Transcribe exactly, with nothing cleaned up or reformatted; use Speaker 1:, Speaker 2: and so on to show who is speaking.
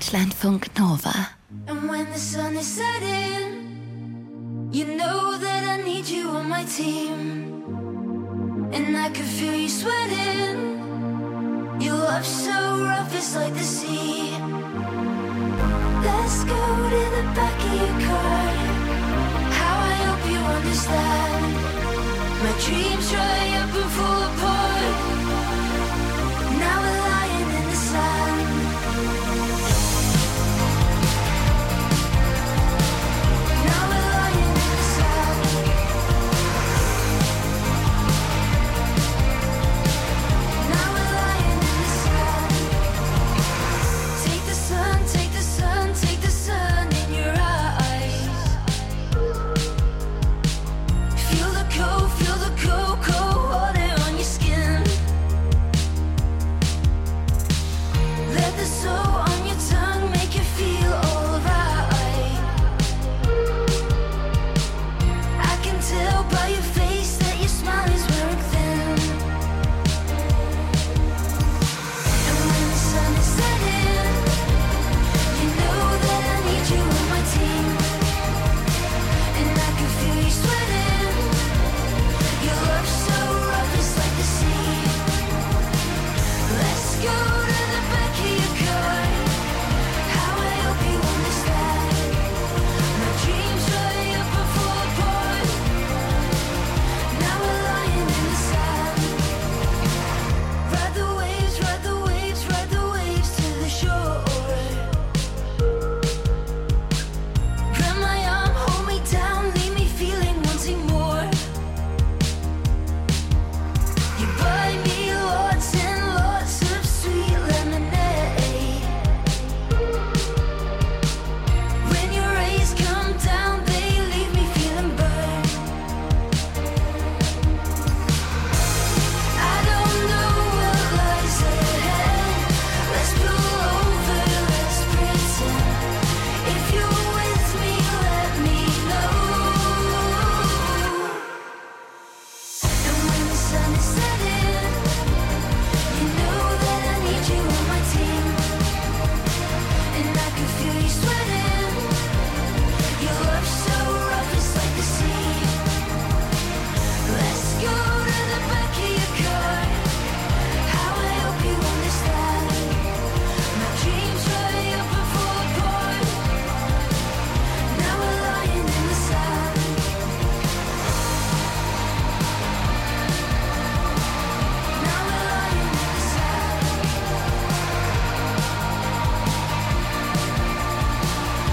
Speaker 1: Deutschlandfunk Nova.
Speaker 2: And when the sun is setting, you know that I need you on my team. And I can feel you sweating. Your love so rough, it's like the sea. Let's go to the back of your car. How I hope you understand. My dreams dry up and fall apart.